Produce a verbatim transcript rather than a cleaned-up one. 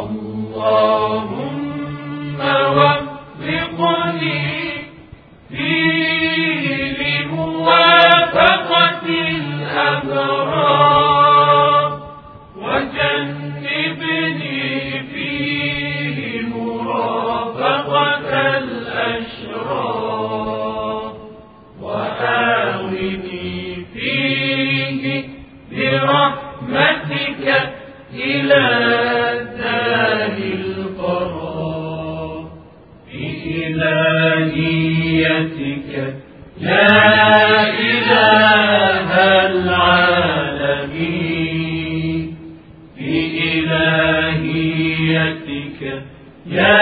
اللهم وفقني فيه لموافقة الأبرار وجنبني فيه مرافقة الأشرار وآوِني فيه برحمتك إلى دار القرار بإلهيتك يا إله العالمين بإلهيتك يا